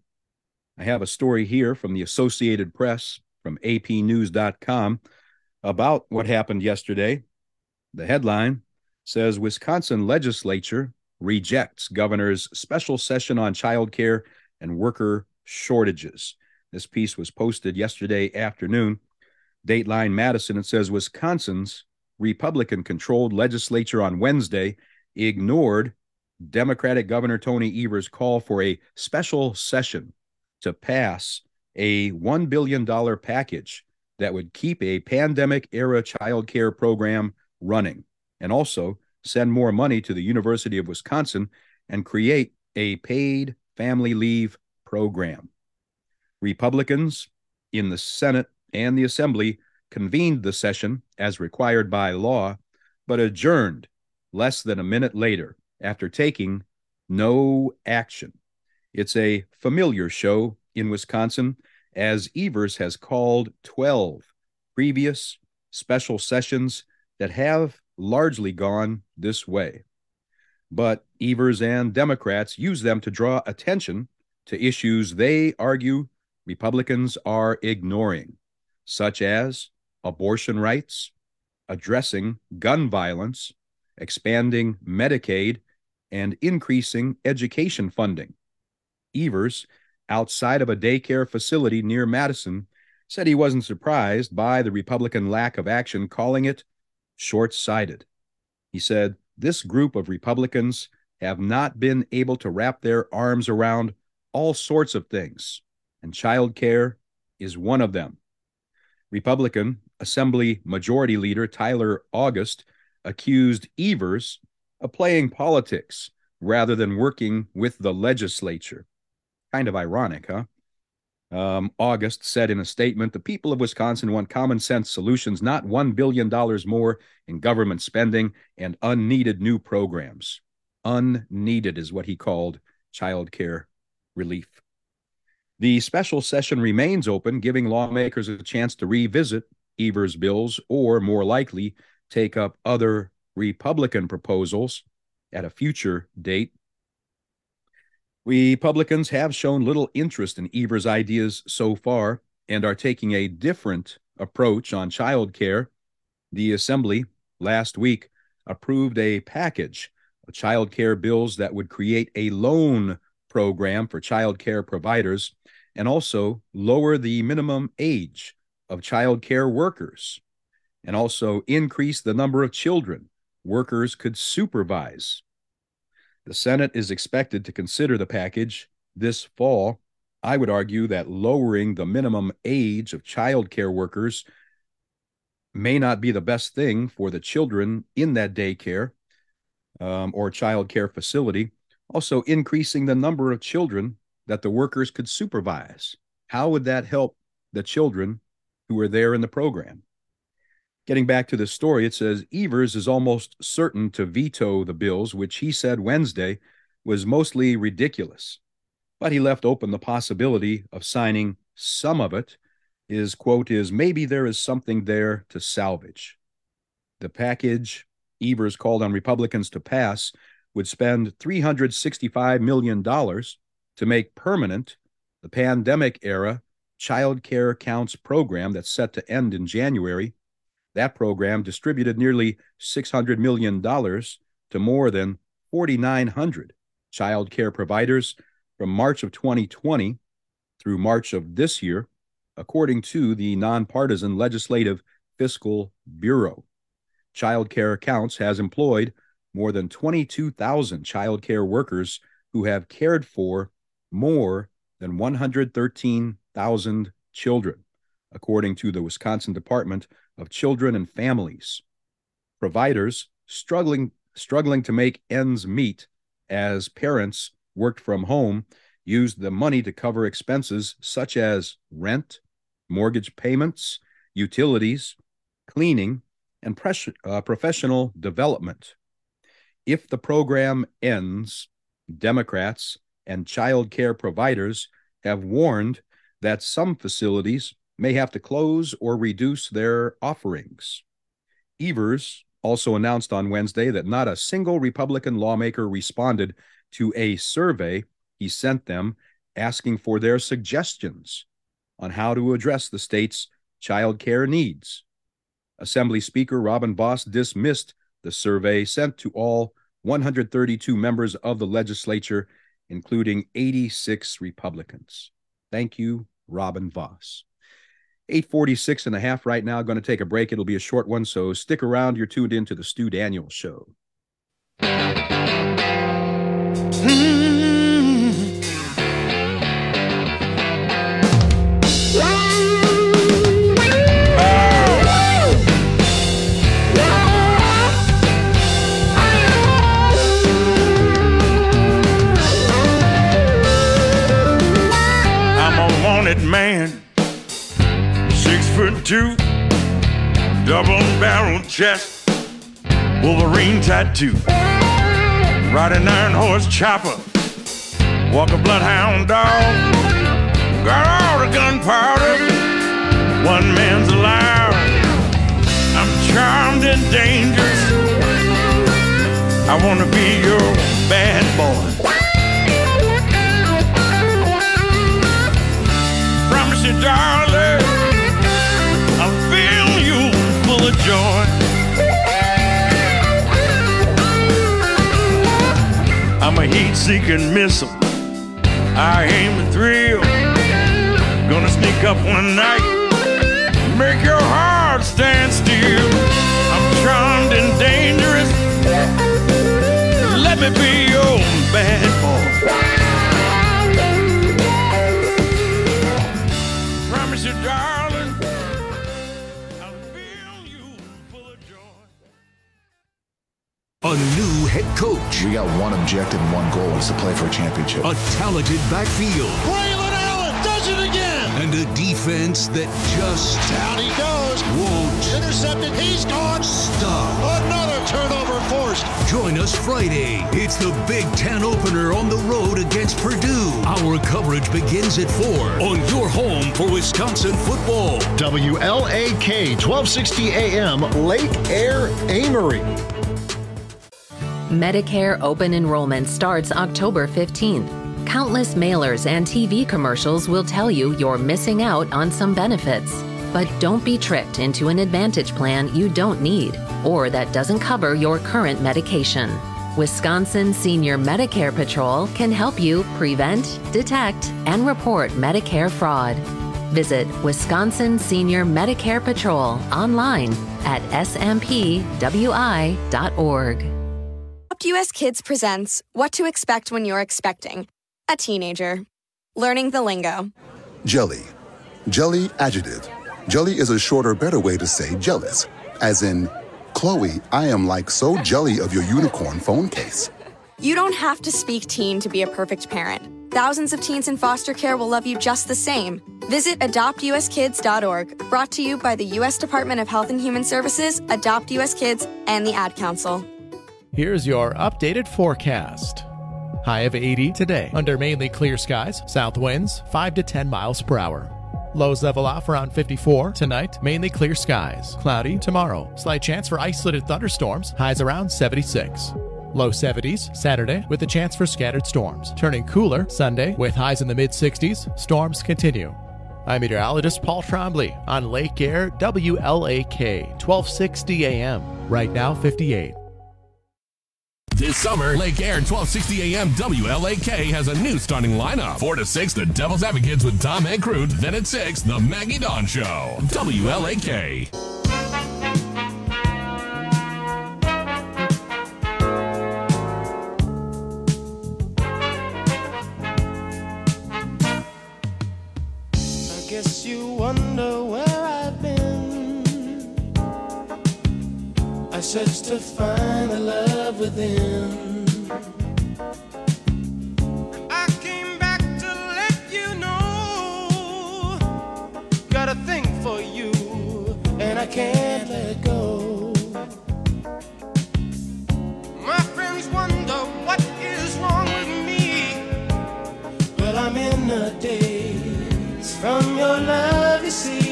S16: I have a story here from the Associated Press, from A P news dot com, about what happened yesterday. The headline says, Wisconsin legislature rejects governor's special session on child care and worker shortages. This piece was posted yesterday afternoon. Dateline Madison, it says, Wisconsin's Republican-controlled legislature on Wednesday ignored Democratic Governor Tony Evers' call for a special session to pass a one billion dollars package that would keep a pandemic-era child care program running, and also send more money to the University of Wisconsin and create a paid family leave program. Republicans in the Senate and the Assembly convened the session as required by law, but adjourned less than a minute later after taking no action. It's a familiar show in Wisconsin, as Evers has called twelve previous special sessions that have largely gone this way. But Evers and Democrats use them to draw attention to issues they argue Republicans are ignoring, such as abortion rights, addressing gun violence, expanding Medicaid, and increasing education funding. Evers, outside of a daycare facility near Madison, said he wasn't surprised by the Republican lack of action, calling it short-sighted. He said, this group of Republicans have not been able to wrap their arms around all sorts of things, and child care is one of them. Republican Assembly Majority Leader Tyler August accused Evers of playing politics rather than working with the legislature. Kind of ironic, huh? Um, August said in a statement, the people of Wisconsin want common sense solutions, not one billion dollars more in government spending and unneeded new programs. Unneeded is what he called child care relief. The special session remains open, giving lawmakers a chance to revisit Evers' bills or, more likely, take up other Republican proposals at a future date. Republicans have shown little interest in Evers' ideas so far and are taking a different approach on child care. The Assembly last week approved a package of child care bills that would create a loan program for child care providers and also lower the minimum age of child care workers, and also increase the number of children workers could supervise. The Senate is expected to consider the package this fall. I would argue that lowering the minimum age of child care workers may not be the best thing for the children in that daycare um, or child care facility. Also, increasing the number of children that the workers could supervise. How would that help the children who are there in the program? Getting back to the story, it says Evers is almost certain to veto the bills, which he said Wednesday was mostly ridiculous. But he left open the possibility of signing some of it. His quote is, maybe there is something there to salvage. The package Evers called on Republicans to pass would spend three hundred sixty-five million dollars to make permanent the pandemic-era Child Care Counts program that's set to end in January. That program distributed nearly six hundred million dollars to more than four thousand nine hundred child care providers from March of twenty twenty through March of this year, according to the Nonpartisan Legislative Fiscal Bureau. Child Care Accounts has employed more than twenty-two thousand child care workers who have cared for more than one hundred thirteen thousand children, according to the Wisconsin Department of Children and Families. Providers struggling struggling to make ends meet as parents worked from home used the money to cover expenses such as rent, mortgage payments, utilities, cleaning, and pres- uh, professional development. If the program ends, Democrats and child care providers have warned that some facilities may have to close or reduce their offerings. Evers also announced on Wednesday that not a single Republican lawmaker responded to a survey he sent them asking for their suggestions on how to address the state's child care needs. Assembly Speaker Robin Vos dismissed the survey sent to all one hundred thirty-two members of the legislature, including eighty-six Republicans. Thank you, Robin Vos. eight forty-six and a half right now. Going to take a break. It'll be a short one, so stick around. You're tuned in to the Stu Daniels Show.
S22: Mm-hmm.
S7: Man, six foot two, double barrel chest, Wolverine tattoo, ride an iron horse chopper, walk a bloodhound dog, got all the gunpowder, one man's allowed. I'm charmed and dangerous, I wanna be your bad boy. Promise you, darling, I'll fill you full of joy. I'm a heat-seeking missile, I aim to thrill. Gonna sneak up one night, make your heart stand still. I'm charmed and dangerous, let me be your bad boy. You, darling, I'll fill you full of joy.
S10: A new head coach.
S12: We got one objective and one goal, is to play for a championship.
S10: A talented backfield.
S24: Braylon Allen does it again.
S10: And a defense that just
S24: down he goes.
S10: Won't
S24: intercepted. He's gone.
S10: Stop.
S24: Another turnover forced.
S10: Join us Friday. It's the Big Ten opener on the road against Purdue. Our coverage begins at four on your home for Wisconsin football.
S25: W L A K twelve sixty A M Lake Air Amory.
S5: Medicare open enrollment starts October fifteenth. Countless mailers and T V commercials will tell you you're missing out on some benefits. But don't be tricked into an Advantage plan you don't need or that doesn't cover your current medication. Wisconsin Senior Medicare Patrol can help you prevent, detect, and report Medicare fraud. Visit Wisconsin Senior Medicare Patrol online at S M P W I dot org.
S26: U S Kids presents What to Expect When You're Expecting a Teenager. Learning the lingo.
S27: Jelly. Jelly adjective. Jelly is a shorter, better way to say jealous. As in, Chloe, I am like so jelly of your unicorn phone case.
S26: You don't have to speak teen to be a perfect parent. Thousands of teens in foster care will love you just the same. Visit adopt U S kids dot org, brought to you by the U S Department of Health and Human Services, Adopt U S Kids, and the Ad Council.
S21: Here's your updated forecast. High of eighty today, under mainly clear skies, south winds five to ten miles per hour. Lows level off around fifty-four. Tonight, mainly clear skies. Cloudy tomorrow. Slight chance for isolated thunderstorms. Highs around seventy-six. Low seventies Saturday with a chance for scattered storms. Turning cooler Sunday with highs in the mid-sixties. Storms continue. I'm meteorologist Paul Trombley on Lake Air W L A K twelve sixty A M. Right now fifty-eight.
S2: This summer, Lake Air twelve sixty A M W L A K has a new starting lineup. four to six, the Devil's Advocates with Tom Ankroot. Then at six, the Maggie Dawn Show. W L A K.
S9: I guess you wonder where I've been. I searched to find the love within. I came back to let you know. Got a thing for you, and I can't let go. My friends wonder what is wrong with me. Well, I'm in a daze from your love, you see.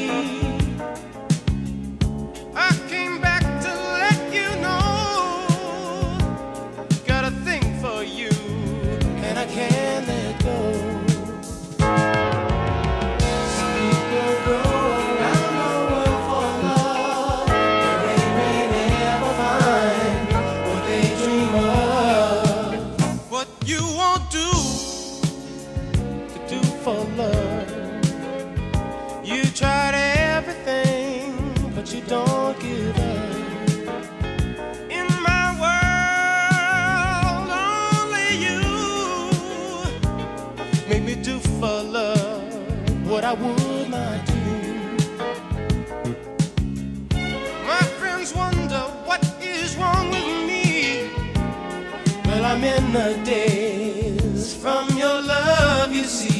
S9: I came back to let you know. Got a thing for you, and I can't let go. Some people go around the world for love, but they may never find what they dream of. What you won't do to do for love. You tried everything, but you don't give up. In my world, only you make me do for love what I would not do. My friends wonder what is wrong with me. Well, I'm in the daze from your love, you see.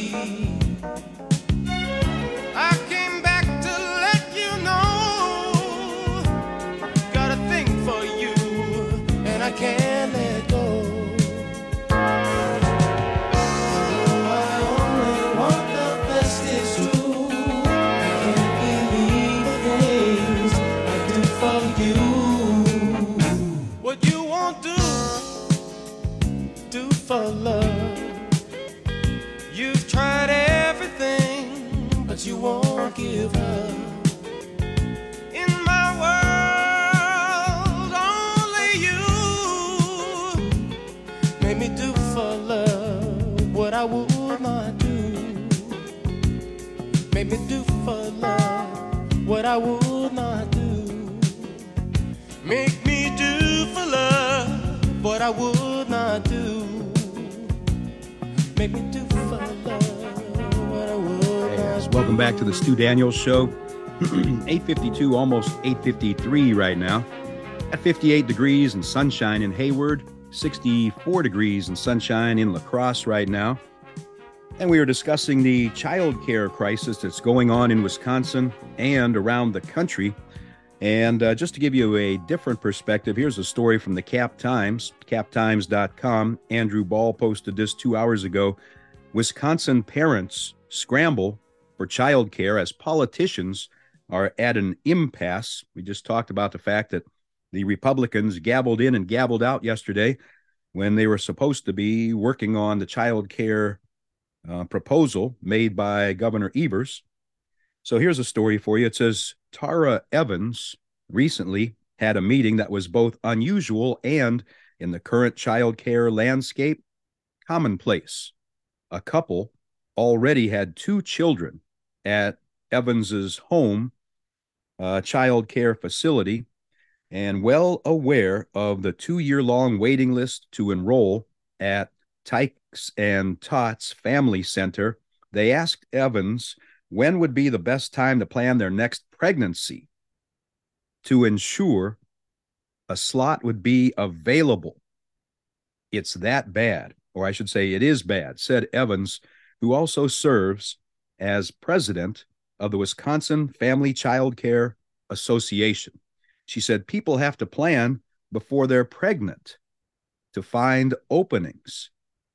S9: I came back to let you know. Got a thing for you, and I can't let go. Although I only want the best, it's true. I can't believe the things I do for you. What you won't do, do for love. You've tried everything, but you won't give up. In my world, only you made me do for love what I would not do. Made me do for love what I would not do. Make me do for love what I would not do. Make me do for love what I would not
S16: Yes,
S9: do.
S16: welcome back to the Stu Daniels Show. eight fifty-two, almost eight fifty-three right now. At fifty-eight degrees and sunshine in Hayward, sixty-four degrees and sunshine in La Crosse right now. And we are discussing the child care crisis that's going on in Wisconsin and around the country. And uh, just to give you a different perspective, here's a story from the Cap Times, cap times dot com. Andrew Ball posted this two hours ago. Wisconsin parents scramble for child care as politicians are at an impasse. We just talked about the fact that the Republicans gabbled in and gabbled out yesterday when they were supposed to be working on the child care uh, proposal made by Governor Evers. So here's a story for you. It says Tara Evans recently had a meeting that was both unusual and, in the current child care landscape, commonplace. A couple already had two children at Evans's home uh, child care facility, and well aware of the two-year-long waiting list to enroll at Tykes and Tots Family Center, they asked Evans when would be the best time to plan their next pregnancy to ensure a slot would be available. It's that bad, or I should say it is bad, said Evans, who also serves as president of the Wisconsin Family Child Care Association. She said people have to plan before they're pregnant to find openings.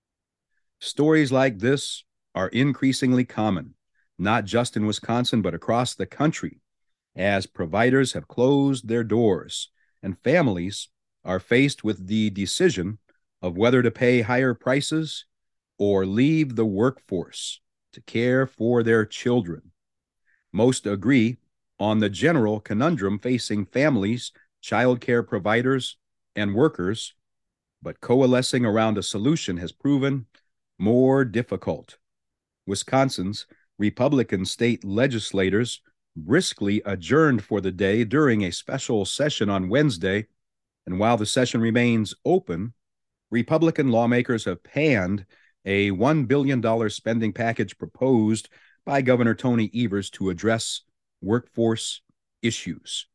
S16: Stories like this are increasingly common, not just in Wisconsin, but across the country, as providers have closed their doors and families are faced with the decision of whether to pay higher prices or leave the workforce to care for their children. Most agree on the general conundrum facing families, child care providers, and workers, but coalescing around a solution has proven more difficult. Wisconsin's Republican state legislators briskly adjourned for the day during a special session on Wednesday, and while the session remains open, Republican lawmakers have panned a one billion dollars spending package proposed by Governor Tony Evers to address workforce issues.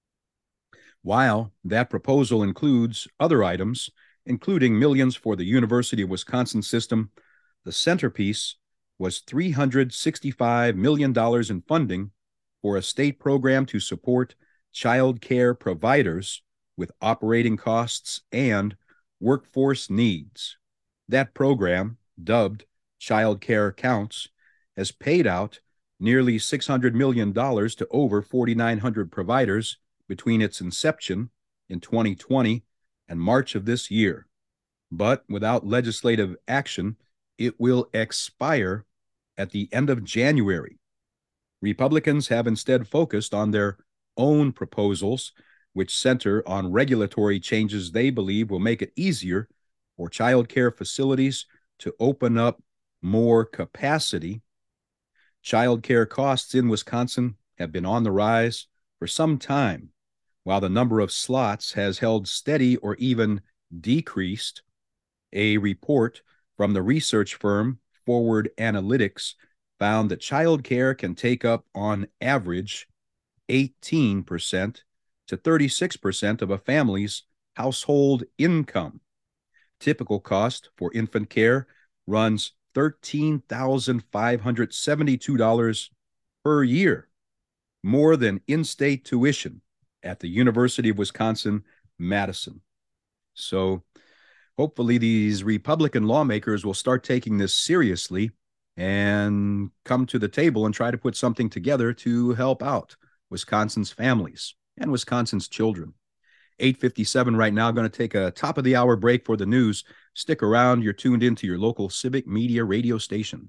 S16: While that proposal includes other items, including millions for the University of Wisconsin system, the centerpiece was three hundred sixty-five million dollars in funding for a state program to support child care providers with operating costs and workforce needs. That program, dubbed Child Care Counts, has paid out nearly six hundred million dollars to over four thousand nine hundred providers between its inception in twenty twenty and March of this year. But without legislative action, it will expire at the end of January. Republicans have instead focused on their own proposals, which center on regulatory changes they believe will make it easier for child care facilities to open up more capacity. Child care costs in Wisconsin have been on the rise for some time, while the number of slots has held steady or even decreased. A report from the research firm Forward Analytics found that child care can take up, on average, eighteen percent to thirty-six percent of a family's household income. Typical cost for infant care runs thirteen thousand five hundred seventy-two dollars per year, more than in-state tuition at the University of Wisconsin-Madison. So hopefully these Republican lawmakers will start taking this seriously and come to the table and try to put something together to help out Wisconsin's families and Wisconsin's children. eight fifty-seven right now. Going to take a top of the hour break for the news. Stick around. You're tuned into your local Civic Media radio station.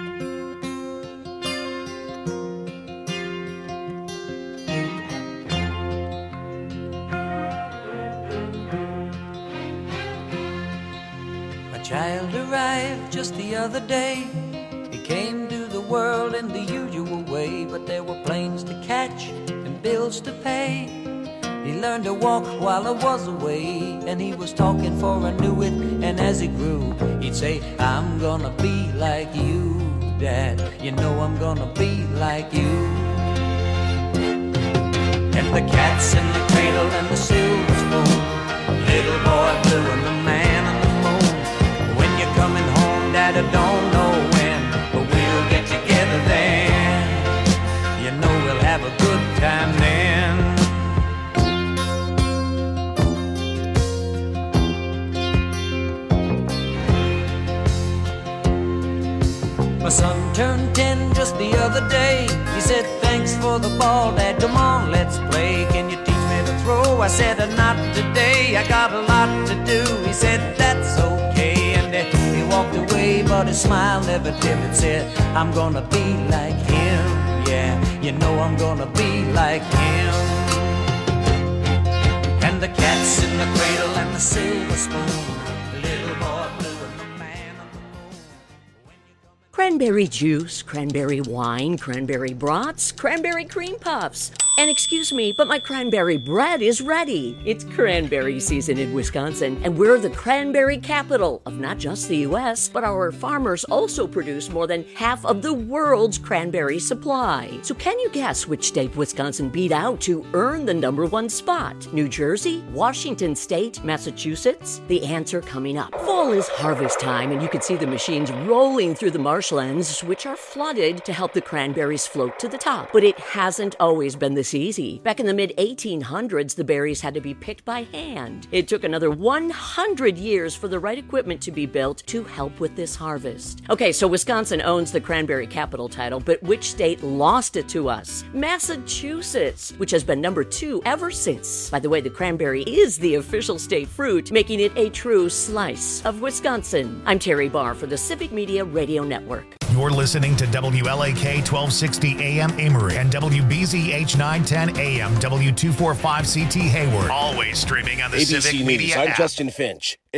S11: A child arrived just the other day. He came to the world in the usual way, but there were planes to catch and bills to pay. He learned to walk while I was away, and he was talking for I knew it. And as he grew, he'd say, I'm gonna be like you, Dad. You know I'm gonna be like you. And the cat's in the cradle and the silver spoon, little boy blue and the man on the moon. When you're coming home, Dad, I don't know when, but we'll get together then. You know we'll have a good time then. My son turned ten just the other day. He said, thanks for the ball, Dad, come on, let's play. Can you teach me to throw? I said, not today, I got a lot to do. He said, that's okay, and he walked away, but his smile never dimmed. Said, I'm gonna be like him, yeah, you know I'm gonna be like him. And the cat's in the cradle and the silver spoon, little boy blue.
S18: Cranberry juice, cranberry wine, cranberry brats, cranberry cream puffs. And excuse me, but my cranberry bread is ready. It's cranberry season in Wisconsin, and we're the cranberry capital of not just the U S, but our farmers also produce more than half of the world's cranberry supply. So can you guess which state Wisconsin beat out to earn the number one spot? New Jersey, Washington State, Massachusetts? The answer coming up. Fall is harvest time, and you can see the machines rolling through the marshlands, which are flooded to help the cranberries float to the top. But it hasn't always been this easy. Back in the mid eighteen hundreds, the berries had to be picked by hand. It took another one hundred years for the right equipment to be built to help with this harvest. Okay, so Wisconsin owns the cranberry capital title, but which state lost it to us? Massachusetts, which has been number two ever since. By the way, the cranberry is the official state fruit, making it a true slice of Wisconsin. I'm Terry Barr for the Civic Media Radio Network.
S1: You're listening to W L A K twelve sixty A M Emory and W B Z H nine ten A M W two forty-five C T Hayward. Always streaming on the
S6: A B C
S1: Civic
S6: News,
S1: Media
S6: I'm
S1: app.
S6: Justin Finch.